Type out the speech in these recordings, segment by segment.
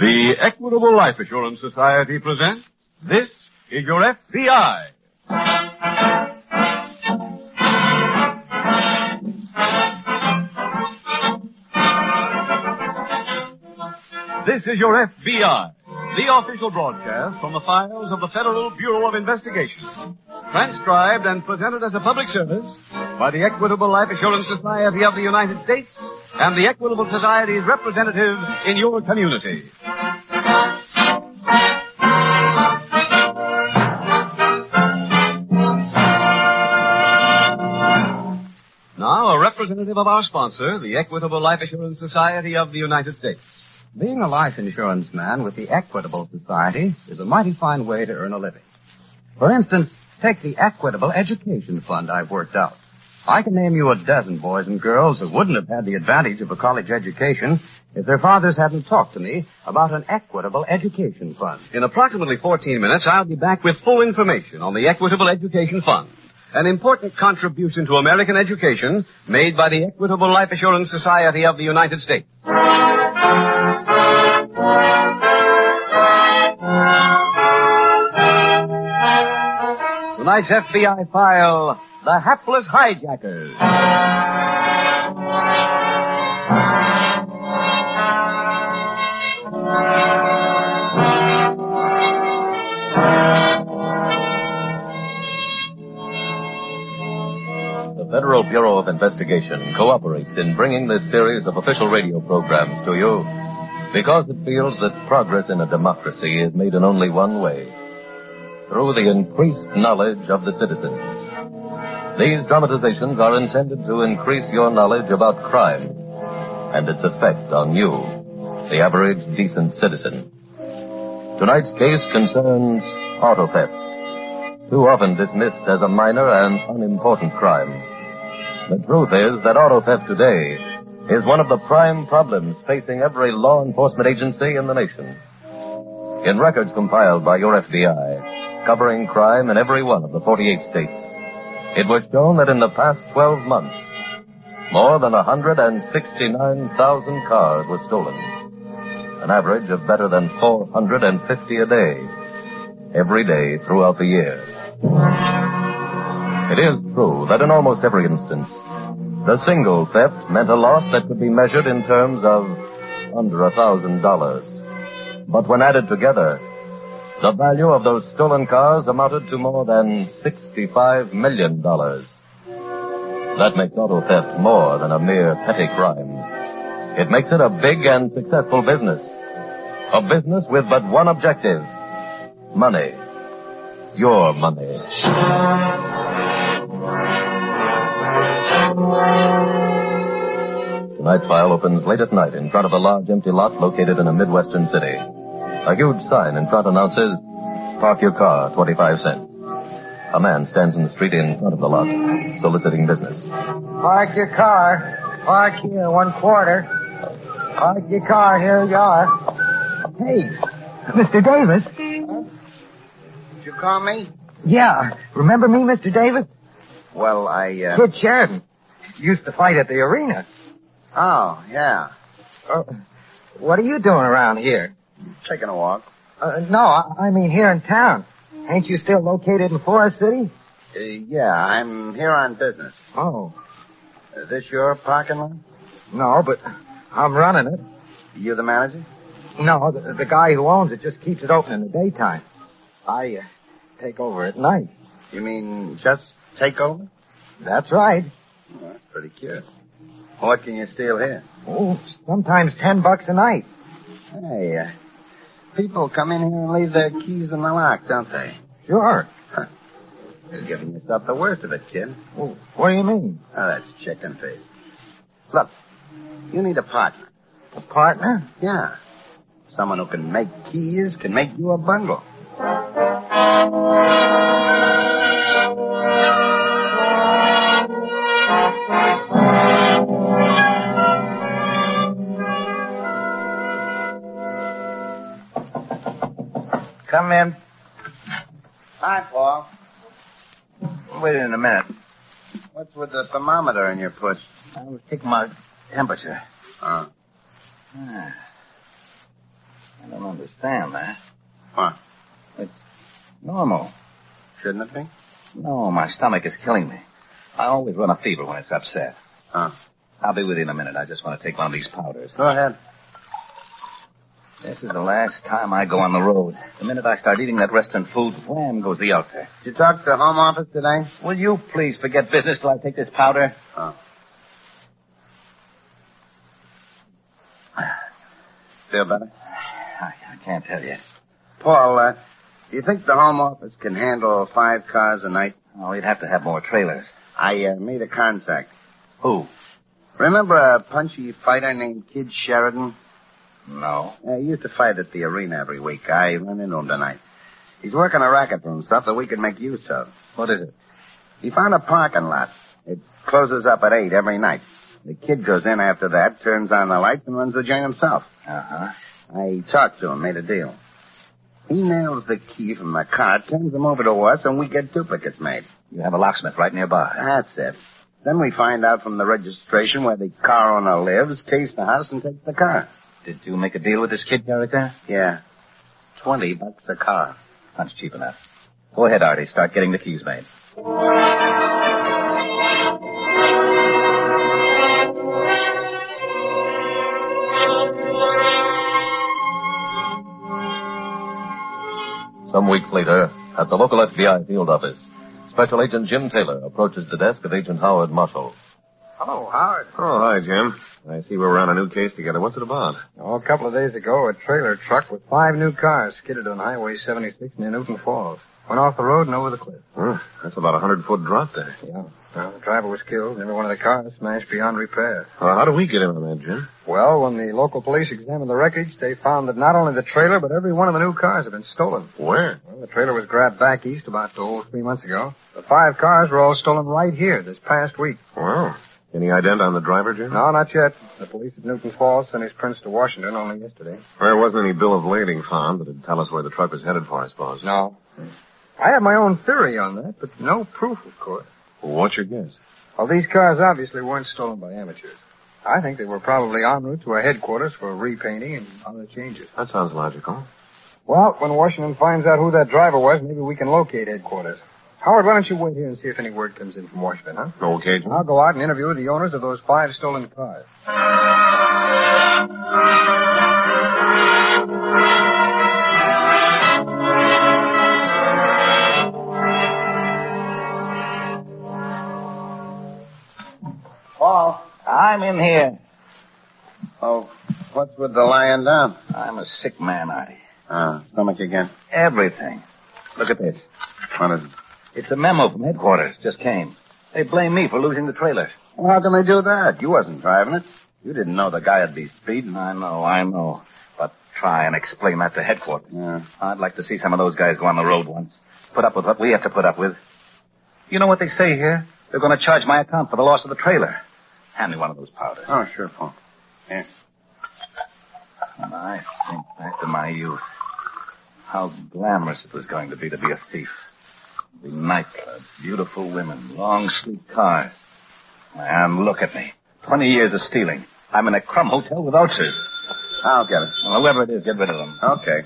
The Equitable Life Assurance Society presents This is Your FBI. This is Your FBI, the official broadcast from the files of the Federal Bureau of Investigation. Transcribed and presented as a public service by the Equitable Life Assurance Society of the United States and the Equitable Society's representative in your community. Now, a representative of our sponsor, the Equitable Life Assurance Society of the United States. Being a life insurance man with the Equitable Society is a mighty fine way to earn a living. For instance, take the Equitable Education Fund I've worked out. I can name you a dozen boys and girls who wouldn't have had the advantage of a college education if their fathers hadn't talked to me about an Equitable Education Fund. In approximately 14 minutes, I'll be back with full information on the Equitable Education Fund, an important contribution to American education made by the Equitable Life Assurance Society of the United States. Tonight's FBI file, The Hapless Hijackers. The Federal Bureau of Investigation cooperates in bringing this series of official radio programs to you because it feels that progress in a democracy is made in only one way: through the increased knowledge of the citizens. These dramatizations are intended to increase your knowledge about crime and its effect on you, the average decent citizen. Tonight's case concerns auto theft, too often dismissed as a minor and unimportant crime. The truth is that auto theft today is one of the prime problems facing every law enforcement agency in the nation. In records compiled by your FBI, covering crime in every one of the 48 states, it was shown that in the past 12 months, more than 169,000 cars were stolen, an average of better than 450 a day, every day throughout the year. It is true that in almost every instance, the single theft meant a loss that could be measured in terms of under $1,000. But when added together, the value of those stolen cars amounted to more than $65 million. That makes auto theft more than a mere petty crime. It makes it a big and successful business. A business with but one objective: money. Your money. Tonight's file opens late at night in front of a large empty lot located in a Midwestern city. A huge sign in front announces, "Park your car, 25 cents." A man stands in the street in front of the lot, soliciting business. Park your car. Park here, 1/4. Park your car, here you are. Hey, Mr. Davis. Did you call me? Yeah. Remember me, Mr. Davis? Well, Kid Sheridan. Used to fight at the arena. Oh, yeah. What are you doing around here? Taking a walk. No, I mean here in town. Ain't you still located in Forest City? Yeah, I'm here on business. Oh. Is this your parking lot? No, but I'm running it. You the manager? No, the guy who owns it just keeps it open in the daytime. I take over at night. You mean just take over? That's right. Well, that's pretty curious. What can you steal here? Oh, sometimes $10 a night. Hey, people come in here and leave their keys in the lock, don't they? Sure. Huh. You're giving yourself the worst of it, kid. Well, what do you mean? Oh, that's chicken face. Look, you need a partner. A partner? Yeah. Someone who can make keys, can make you a bundle. Come in. Hi, Paul. Wait in a minute. What's with the thermometer in your push? I was taking my temperature. Oh. I don't understand that. What? It's normal. Shouldn't it be? No, my stomach is killing me. I always run a fever when it's upset. Huh. I'll be with you in a minute. I just want to take one of these powders. Go ahead. This is the last time I go on the road. The minute I start eating that restaurant food, wham goes the ulcer. Did you talk to the Home Office today? Will you please forget business till I take this powder? Oh. Feel better? I can't tell you. Paul, do you think the Home Office can handle 5 cars a night? Oh, we'd have to have more trailers. I made a contact. Who? Remember a punchy fighter named Kid Sheridan? No. He used to fight at the arena every week. I run into him tonight. He's working a racket for himself that we could make use of. What is it? He found a parking lot. It closes up at 8 every night. The kid goes in after that, turns on the lights, and runs the joint himself. Uh-huh. I talked to him, made a deal. He nails the key from the car, turns them over to us, and we get duplicates made. You have a locksmith right nearby. That's it. Then we find out from the registration where the car owner lives, case the house, and take the car. Did you make a deal with this kid character? Yeah. $20 a car. That's cheap enough. Go ahead, Artie. Start getting the keys made. Some weeks later, at the local FBI field office, Special Agent Jim Taylor approaches the desk of Agent Howard Marshall. Hello, Howard. Oh, hi, Jim. I see we were on a new case together. What's it about? Oh, a couple of days ago, a trailer truck with 5 new cars skidded on Highway 76 near Newton Falls. Went off the road and over the cliff. That's about a 100-foot drop there. Yeah. Well, the driver was killed, and every one of the cars smashed beyond repair. How do we get in on that, Jim? Well, when the local police examined the wreckage, they found that not only the trailer, but every one of the new cars had been stolen. Where? Well, the trailer was grabbed back east about 3 months ago. The 5 cars were all stolen right here this past week. Well, any ident on the driver, Jim? No, not yet. The police at Newton Falls sent his prints to Washington only yesterday. There wasn't any bill of lading found that'd tell us where the truck was headed for, I suppose. No. I have my own theory on that, but no proof, of course. Well, what's your guess? Well, these cars obviously weren't stolen by amateurs. I think they were probably en route to our headquarters for repainting and other changes. That sounds logical. Well, when Washington finds out who that driver was, maybe we can locate headquarters. Howard, why don't you wait here and see if any word comes in from Washington, huh? Okay, Jim. I'll go out and interview the owners of those 5 stolen cars. Paul. I'm in here. Oh, what's with the lying down? I'm a sick man, Artie. Stomach again. Everything. Look at this. What is it? It's a memo from headquarters. Just came. They blame me for losing the trailer. Well, how can they do that? You wasn't driving it. You didn't know the guy'd be speeding. I know. But try and explain that to headquarters. Yeah. I'd like to see some of those guys go on the road once. Put up with what we have to put up with. You know what they say here? They're going to charge my account for the loss of the trailer. Hand me one of those powders. Oh, sure, Paul. Here. I think back to my youth. How glamorous it was going to be a thief. The nightclubs, beautiful women, long, sleek cars. And look at me. 20 years of stealing. I'm in a crumb hotel with ulcers. I'll get it. Well, whoever it is, get rid of them. Okay.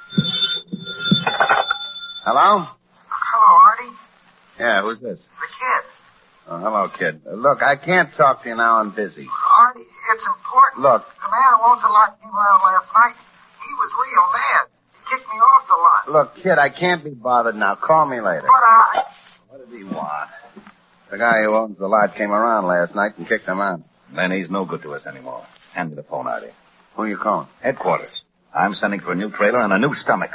Hello? Hello, Artie. Yeah, who's this? The kid. Oh, hello, kid. Look, I can't talk to you now. I'm busy. Artie, it's important. Look. The man who owns the lot came around last night. He was real mad. He kicked me off the lot. Look, kid, I can't be bothered now. Call me later. But What did he want? The guy who owns the lot came around last night and kicked him out. Then he's no good to us anymore. Hand me the phone, Artie. Who are you calling? Headquarters. I'm sending for a new trailer and a new stomach.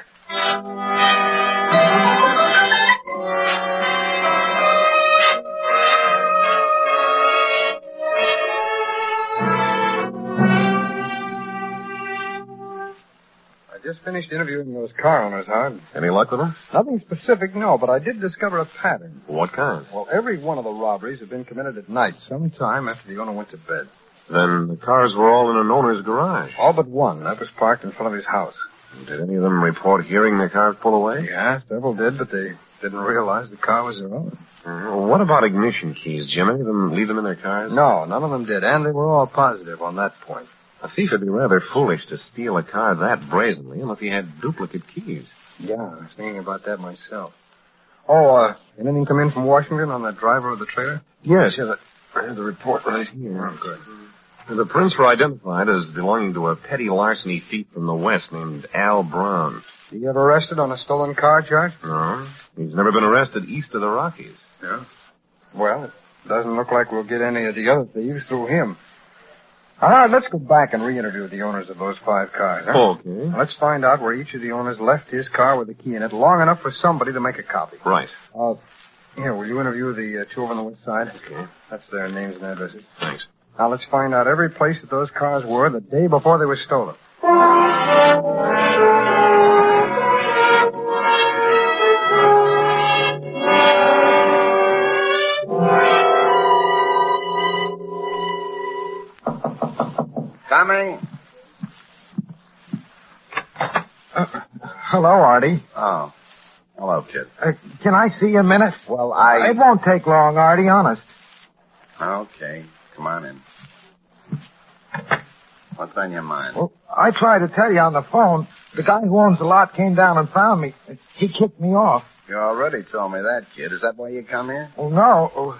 Just finished interviewing those car owners, Howard. Any luck with them? Nothing specific, no, but I did discover a pattern. What kind? Well, every one of the robberies had been committed at night, sometime after the owner went to bed. Then the cars were all in an owner's garage. All but one. That was parked in front of his house. Did any of them report hearing their cars pull away? Yeah, several did, but they didn't realize the car was their own. What about ignition keys, Jim? Any of them leave them in their cars? No, none of them did, and they were all positive on that point. A thief would be rather foolish to steal a car that brazenly unless he had duplicate keys. Yeah, I was thinking about that myself. Oh, anything come in from Washington on the driver of the trailer? Yes, I have the report right here. Oh, good. The prints were identified as belonging to a petty larceny thief from the West named Al Brown. Did he ever arrested on a stolen car charge? No. He's never been arrested east of the Rockies. Yeah. Well, it doesn't look like we'll get any of the other thieves through him. All right, let's go back and reinterview the owners of those 5 cars, huh? Okay. Let's find out where each of the owners left his car with the key in it long enough for somebody to make a copy. Right. Here, will you interview the 2 over on the west side? Okay. That's their names and addresses. Thanks. Now, let's find out every place that those cars were the day before they were stolen. Coming. Hello, Artie. Oh. Hello, kid. Can I see you a minute? Well, It won't take long, Artie, honest. Okay. Come on in. What's on your mind? Well, I tried to tell you on the phone. The guy who owns the lot came down and found me. He kicked me off. You already told me that, kid. Is that why you come here? Well, no.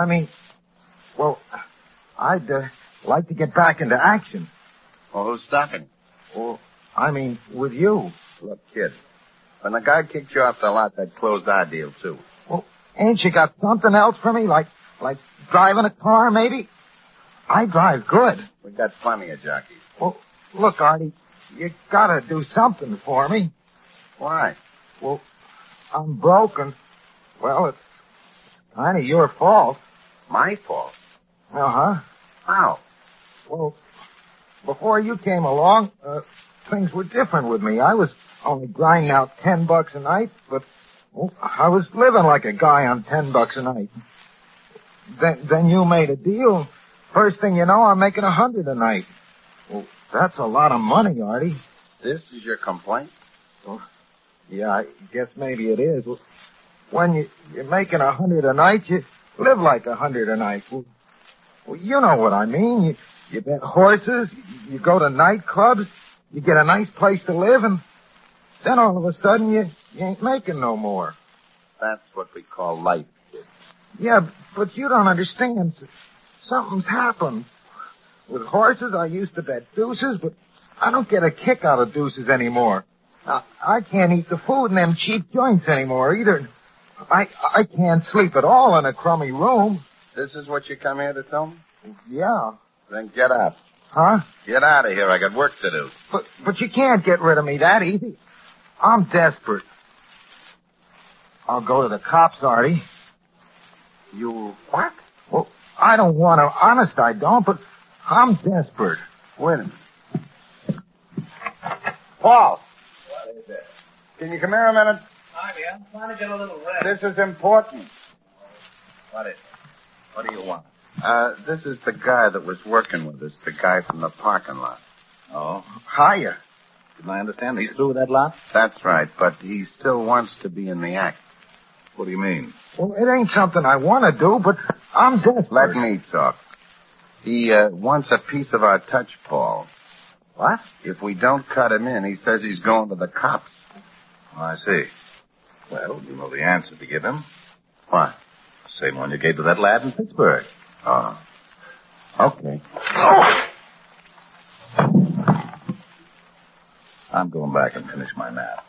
I'd like to get back into action. Well, who's stopping? Well, with you. Look, kid. When the guy kicked you off the lot, that closed our deal, too. Well, ain't you got something else for me? Like driving a car, maybe? I drive good. We got plenty of jockeys. Well, look, Artie, you gotta do something for me. Why? Well, I'm broken. Well, it's kind of your fault. My fault? Uh-huh. How? Well, before you came along, things were different with me. I was only grinding out $10 a night, but I was living like a guy on $10 a night. Then you made a deal. First thing you know, I'm making $100 a night. Well, that's a lot of money, Artie. This is your complaint? Well, yeah, I guess maybe it is. Well, when you're making $100 a night, you live like $100 a night. Well, you know what I mean. You bet horses, you go to nightclubs, you get a nice place to live, and then all of a sudden you ain't making no more. That's what we call life, kid. Yeah, but you don't understand. Something's happened. With horses, I used to bet deuces, but I don't get a kick out of deuces anymore. I can't eat the food in them cheap joints anymore either. I can't sleep at all in a crummy room. This is what you come here to tell me? Yeah. Then get out. Huh? Get out of here. I got work to do. But you can't get rid of me that easy. I'm desperate. I'll go to the cops, Artie. You what? Well, I don't want to. Honest, I don't, but I'm desperate. Wait a minute. Paul! What is it? Can you come here a minute? Hi, I'm trying to get a little rest. This is important. What is it? What do you want? This is the guy that was working with us, the guy from the parking lot. Oh? Hiya. Didn't I understand he's through with that lot? That's right, but he still wants to be in the act. What do you mean? Well, it ain't something I want to do, but I'm desperate. Let me talk. He wants a piece of our touch, Paul. What? If we don't cut him in, he says he's going to the cops. Oh, I see. Well, you know the answer to give him. What? Same one you gave to that lad in Pittsburgh. Oh. Okay. I'm going back and finish my nap.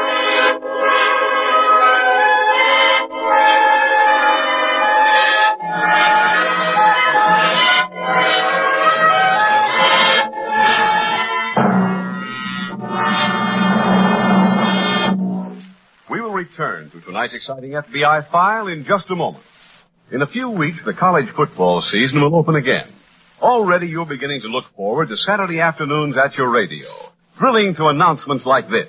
We will return to tonight's exciting FBI file in just a moment. In a few weeks, the college football season will open again. Already you're beginning to look forward to Saturday afternoons at your radio, thrilling to announcements like this.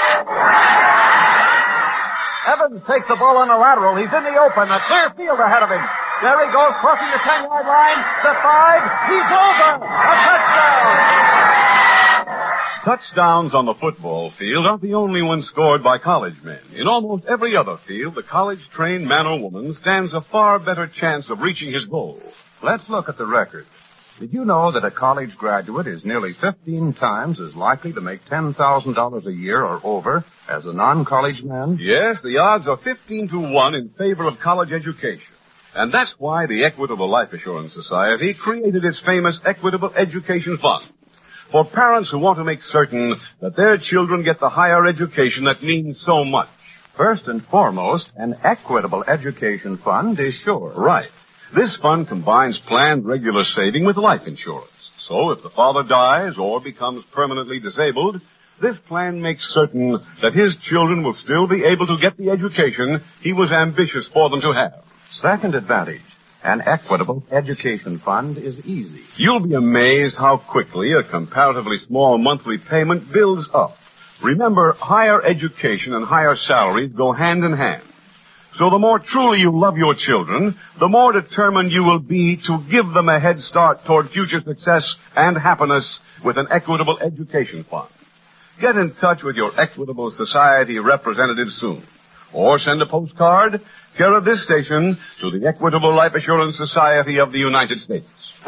Evans takes the ball on a lateral. He's in the open. A clear field ahead of him. There he goes, crossing the 10-yard line. The 5. He's over. A touchdown. Touchdowns on the football field aren't the only ones scored by college men. In almost every other field, the college-trained man or woman stands a far better chance of reaching his goal. Let's look at the record. Did you know that a college graduate is nearly 15 times as likely to make $10,000 a year or over as a non-college man? Yes, the odds are 15 to 1 in favor of college education. And that's why the Equitable Life Assurance Society created its famous Equitable Education Fund. For parents who want to make certain that their children get the higher education that means so much. First and foremost, an Equitable Education Fund is sure. Right. This fund combines planned regular saving with life insurance. So if the father dies or becomes permanently disabled, this plan makes certain that his children will still be able to get the education he was ambitious for them to have. Second advantage, an Equitable Education Fund is easy. You'll be amazed how quickly a comparatively small monthly payment builds up. Remember, higher education and higher salaries go hand in hand. So the more truly you love your children, the more determined you will be to give them a head start toward future success and happiness with an Equitable Education Fund. Get in touch with your Equitable Society representative soon. Or send a postcard, care of this station, to the Equitable Life Assurance Society of the United States.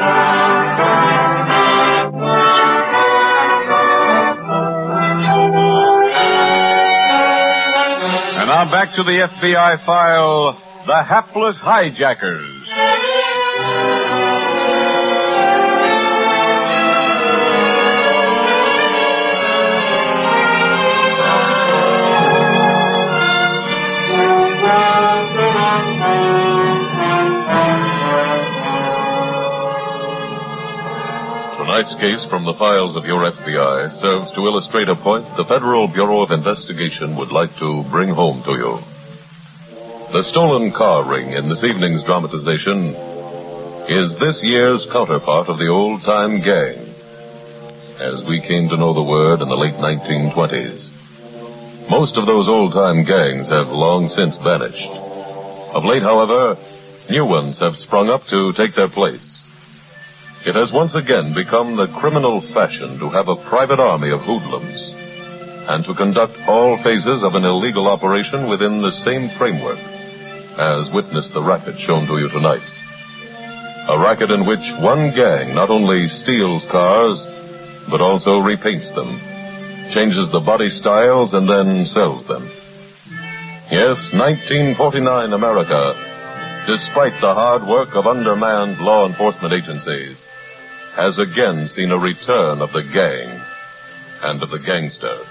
And now back to the FBI file, The Hapless Hijackers. Tonight's case from the files of your FBI serves to illustrate a point the Federal Bureau of Investigation would like to bring home to you. The stolen car ring in this evening's dramatization is this year's counterpart of the old-time gang, as we came to know the word in the late 1920s. Most of those old-time gangs have long since vanished. Of late, however, new ones have sprung up to take their place. It has once again become the criminal fashion to have a private army of hoodlums and to conduct all phases of an illegal operation within the same framework, as witnessed the racket shown to you tonight. A racket in which one gang not only steals cars, but also repaints them, changes the body styles, and then sells them. Yes, 1949 America, despite the hard work of undermanned law enforcement agencies, has again seen a return of the gang and of the gangster.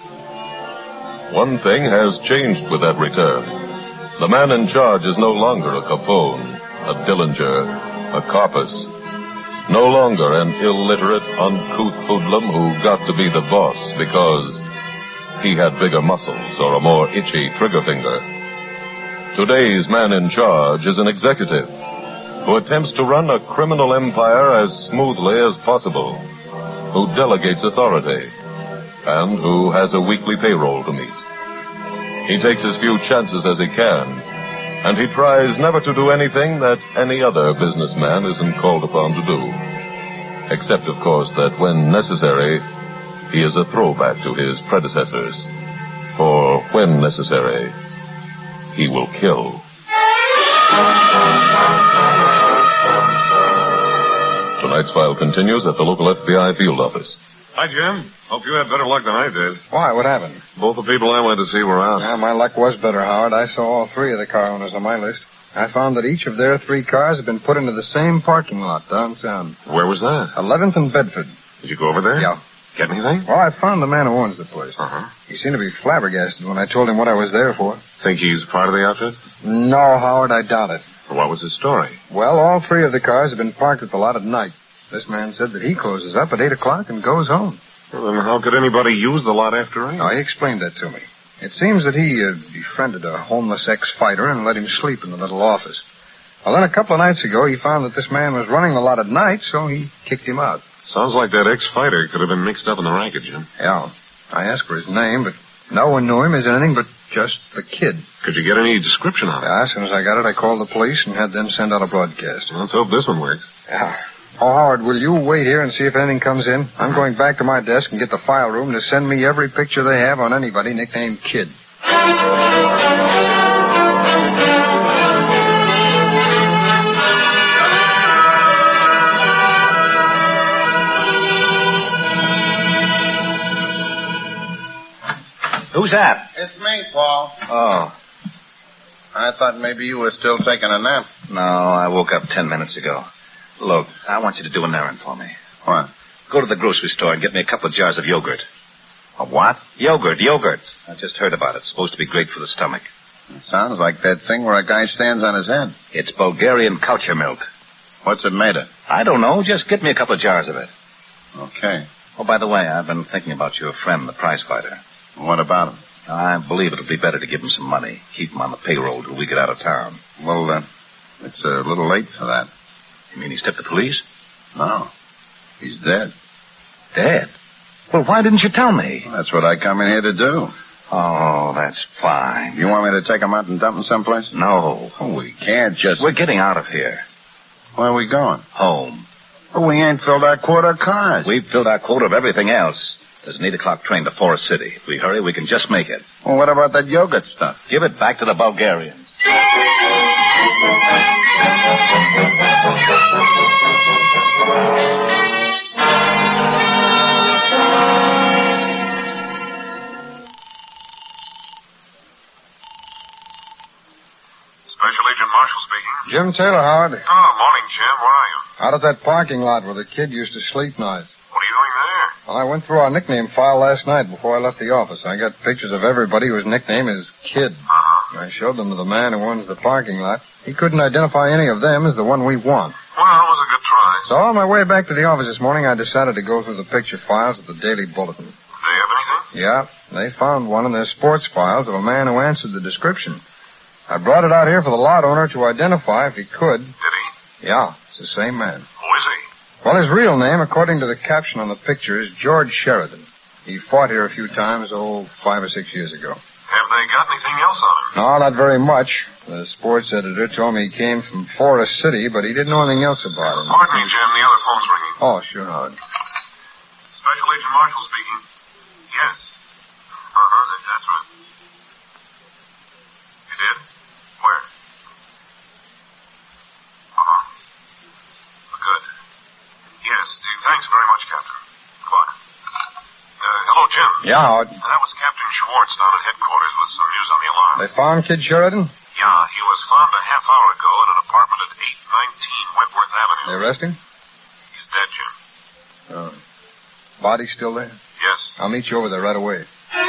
One thing has changed with that return. The man in charge is no longer a Capone, a Dillinger, a Carpus. No longer an illiterate, uncouth hoodlum who got to be the boss because he had bigger muscles or a more itchy trigger finger. Today's man in charge is an executive who attempts to run a criminal empire as smoothly as possible, who delegates authority, and who has a weekly payroll to meet. He takes as few chances as he can, and he tries never to do anything that any other businessman isn't called upon to do. Except, of course, that when necessary, he is a throwback to his predecessors. For when necessary, he will kill. Tonight's file continues at the local FBI field office. Hi, Jim. Hope you had better luck than I did. Why? What happened? Both the people I went to see were out. Yeah, my luck was better, Howard. I saw all three of the car owners on my list. I found that each of their three cars had been put into the same parking lot downtown. Where was that? 11th and Bedford. Did you go over there? Yeah. Get anything? Well, I found the man who owns the place. Uh-huh. He seemed to be flabbergasted when I told him what I was there for. Think he's part of the outfit? No, Howard, I doubt it. What was his story? Well, all three of the cars have been parked at the lot at night. This man said that he closes up at 8 o'clock and goes home. Well, then how could anybody use the lot after 8? No, he explained that to me. It seems that he befriended a homeless ex-fighter and let him sleep in the little office. Well, then a couple of nights ago, he found that this man was running the lot at night, so he kicked him out. Sounds like that ex-fighter could have been mixed up in the racket, Jim. Yeah. I asked for his name, but no one knew him as anything but just the kid. Could you get any description on it? Yeah, as soon as I got it, I called the police and had them send out a broadcast. Let's hope this one works. Yeah. Oh, Howard, will you wait here and see if anything comes in? I'm going back to my desk and get the file room to send me every picture they have on anybody nicknamed Kid. Who's that? It's me, Paul. Oh. I thought maybe you were still taking a nap. No, I woke up 10 minutes ago. Look, I want you to do an errand for me. What? Go to the grocery store and get me a couple of jars of yogurt. A what? Yogurt. I just heard about it. It's supposed to be great for the stomach. It sounds like that thing where a guy stands on his head. It's Bulgarian culture milk. What's it made of? I don't know. Just get me a couple of jars of it. Okay. Oh, by the way, I've been thinking about your friend, the prize fighter. What about him? I believe it'll be better to give him some money. Keep him on the payroll till we get out of town. Well, it's a little late for that. You mean he's tipped the police? No. He's dead. Dead? Well, why didn't you tell me? Well, that's what I come in here to do. Oh, that's fine. You want me to take him out and dump him someplace? No. Oh, we can't just... We're getting out of here. Where are we going? Home. Well, we ain't filled our quota of cars. We've filled our quota of everything else. There's an 8 o'clock train to Forest City. If we hurry, we can just make it. Well, what about that yogurt stuff? Give it back to the Bulgarians. Special Agent Marshall speaking. Jim Taylor, Howard. Oh, morning, Jim. Where are you? Out at that parking lot where the kid used to sleep nights. What are you doing there? Well, I went through our nickname file last night before I left the office. I got pictures of everybody whose nickname is Kid. I showed them to the man who owns the parking lot. He couldn't identify any of them as the one we want. Well, it was a good try. So on my way back to the office this morning, I decided to go through the picture files of the Daily Bulletin. Do they have anything? Yeah, they found one in their sports files of a man who answered the description. I brought it out here for the lot owner to identify if he could. Did he? Yeah, it's the same man. Who is he? Well, his real name, according to the caption on the picture, is George Sheridan. He fought here a few times, 5 or 6 years ago. Have they got anything else on him? No, not very much. The sports editor told me he came from Forest City, but he didn't know anything else about him. Pardon me, Jim. The other phone's ringing. Oh, sure, Howard. Special Agent Marshall speaking. Yes. That's right. You did? Where? Good. Yes. Thanks very much, Captain. Goodbye. Hello, Jim. Yeah, Howard. That was Captain Schwartz down at headquarters with some news on the alarm. They found Kid Sheridan? Yeah, he was found a half hour ago in an apartment at 819 Wentworth Avenue. They arrest him? He's dead, Jim. Oh. Body still there? Yes. I'll meet you over there right away.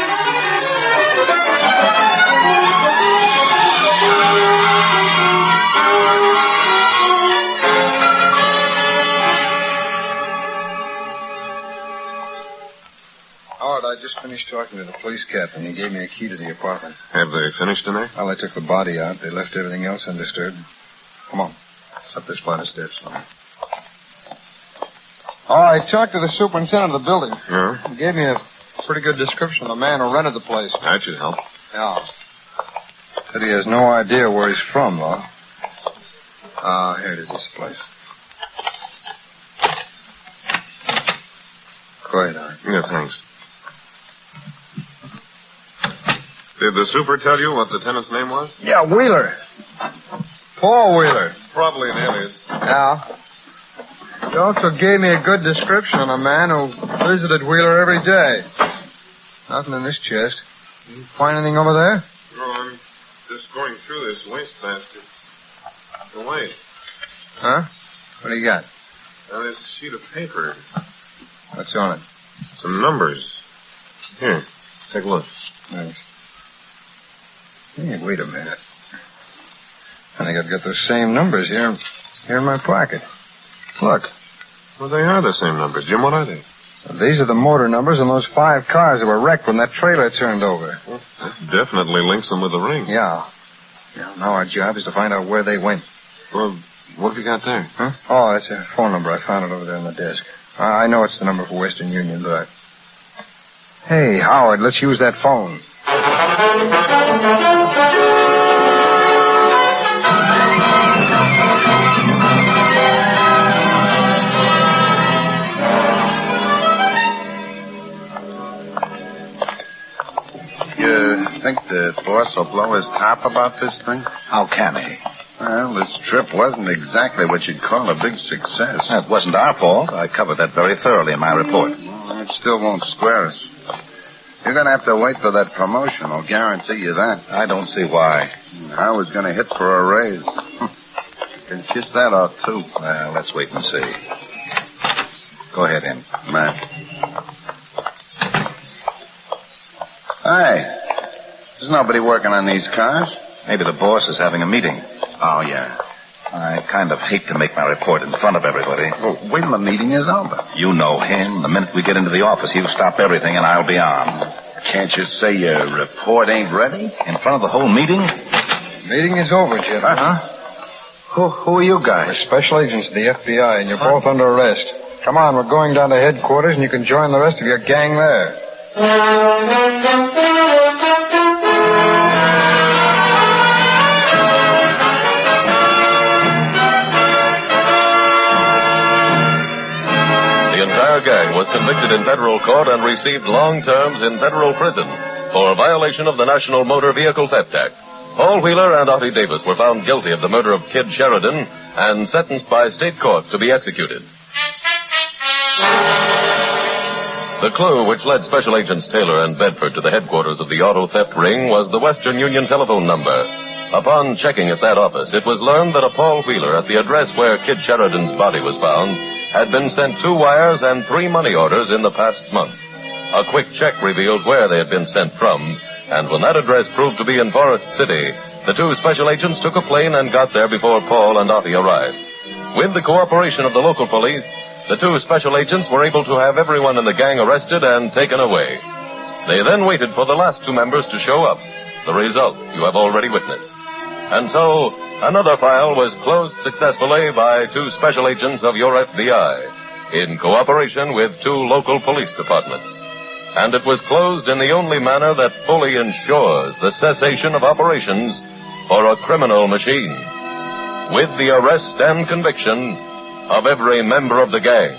Howard, I just finished talking to the police captain. He gave me a key to the apartment. Have they finished in there? Well, they took the body out. They left everything else undisturbed. Come on. It's up this flight of steps. Oh, I talked to the superintendent of the building. Yeah? He gave me a pretty good description of the man who rented the place. That should help. Yeah. Said he has no idea where he's from, though. Here it is, this place. Go ahead, Howard. Yeah, thanks. Did the super tell you what the tenant's name was? Yeah, Wheeler. Paul Wheeler. Probably an alias. Yeah. He also gave me a good description of a man who visited Wheeler every day. Nothing in this chest. You find anything over there? No, I'm just going through this wastebasket. Oh, wait. Huh? What do you got? This sheet of paper. What's on it? Some numbers. Here, take a look. Thanks. Hey, wait a minute. I think I've got those same numbers here in my pocket. Look. Well, they are the same numbers. Jim, what are they? Well, these are the motor numbers on those 5 cars that were wrecked when that trailer turned over. Well, that definitely links them with the ring. Yeah. Now our job is to find out where they went. Well, what have you got there? Huh? Oh, that's a phone number. I found it over there on the desk. I know it's the number for Western Union, but... Hey, Howard, let's use that phone. You think the boss will blow his top about this thing? How can he? Well, this trip wasn't exactly what you'd call a big success. That wasn't our fault. I covered that very thoroughly in my report. Well, it still won't square us. You're going to have to wait for that promotion. I'll guarantee you that. I don't see why. I was going to hit for a raise. Can kiss that off, too. Well, let's wait and see. Go ahead, in. Man. Hi. There's nobody working on these cars. Maybe the boss is having a meeting. Oh, yeah. I kind of hate to make my report in front of everybody. Well, wait till the meeting is over. You know him. The minute we get into the office, he'll stop everything and I'll be on. Can't you say your report ain't ready? In front of the whole meeting? Meeting is over, Jim. Who are you guys? We're special agents of the FBI, and you're both under arrest. Come on, we're going down to headquarters, and you can join the rest of your gang there. The entire gang was convicted in federal court and received long terms in federal prison for violation of the National Motor Vehicle Theft Act. Paul Wheeler and Ottie Davis were found guilty of the murder of Kid Sheridan and sentenced by state court to be executed. The clue which led Special Agents Taylor and Bedford to the headquarters of the auto theft ring was the Western Union telephone number. Upon checking at that office, it was learned that a Paul Wheeler at the address where Kid Sheridan's body was found had been sent 2 wires and 3 money orders in the past month. A quick check revealed where they had been sent from, and when that address proved to be in Forest City, the 2 special agents took a plane and got there before Paul and Ottie arrived. With the cooperation of the local police, the 2 special agents were able to have everyone in the gang arrested and taken away. They then waited for the last 2 members to show up. The result you have already witnessed. And so, another file was closed successfully by 2 special agents of your FBI, in cooperation with 2 local police departments. And it was closed in the only manner that fully ensures the cessation of operations for a criminal machine, with the arrest and conviction of every member of the gang.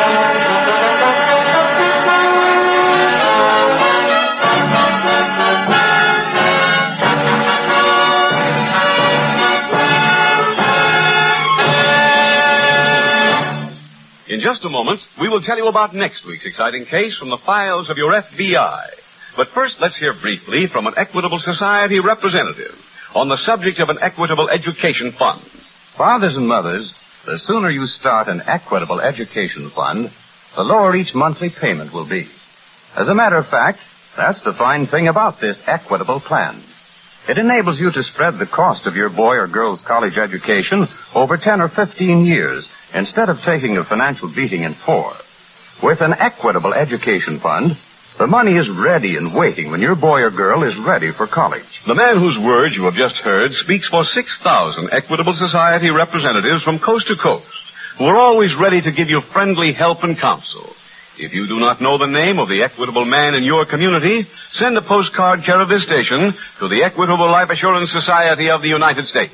In just a moment, we will tell you about next week's exciting case from the files of your FBI. But first, let's hear briefly from an Equitable Society representative on the subject of an Equitable Education Fund. Fathers and mothers, the sooner you start an Equitable Education Fund, the lower each monthly payment will be. As a matter of fact, that's the fine thing about this Equitable plan. It enables you to spread the cost of your boy or girl's college education over 10 or 15 years, instead of taking a financial beating in 4. With an Equitable Education Fund, the money is ready and waiting when your boy or girl is ready for college. The man whose words you have just heard speaks for 6,000 Equitable Society representatives from coast to coast, who are always ready to give you friendly help and counsel. If you do not know the name of the Equitable man in your community, send a postcard care of this station to the Equitable Life Assurance Society of the United States.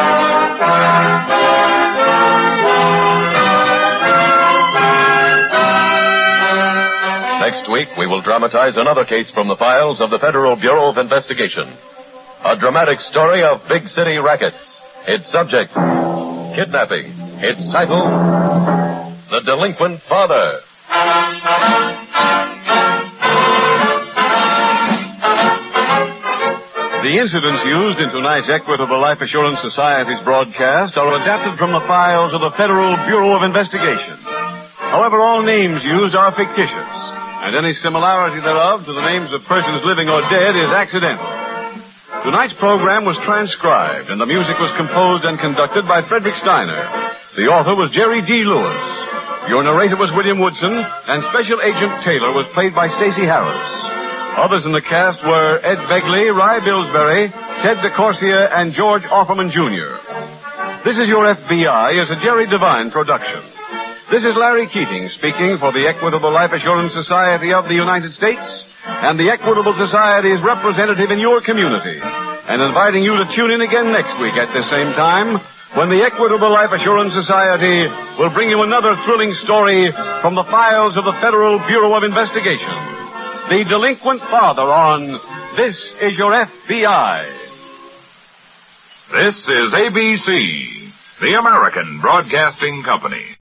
Next week, we will dramatize another case from the files of the Federal Bureau of Investigation. A dramatic story of big city rackets. Its subject, kidnapping. Its title, The Delinquent Father. The incidents used in tonight's Equitable Life Assurance Society's broadcast are adapted from the files of the Federal Bureau of Investigation. However, all names used are fictitious, and any similarity thereof to the names of persons living or dead is accidental. Tonight's program was transcribed, and the music was composed and conducted by Frederick Steiner. The author was Jerry D. Lewis. Your narrator was William Woodson, and Special Agent Taylor was played by Stacey Harris. Others in the cast were Ed Begley, Rye Billsbury, Ted DeCorsia, and George Offerman, Jr. This Is Your FBI is a Jerry Devine production. This is Larry Keating speaking for the Equitable Life Assurance Society of the United States and the Equitable Society's representative in your community, and inviting you to tune in again next week at this same time when the Equitable Life Assurance Society will bring you another thrilling story from the files of the Federal Bureau of Investigation. The Delinquent Father on This Is Your FBI. This is ABC, the American Broadcasting Company.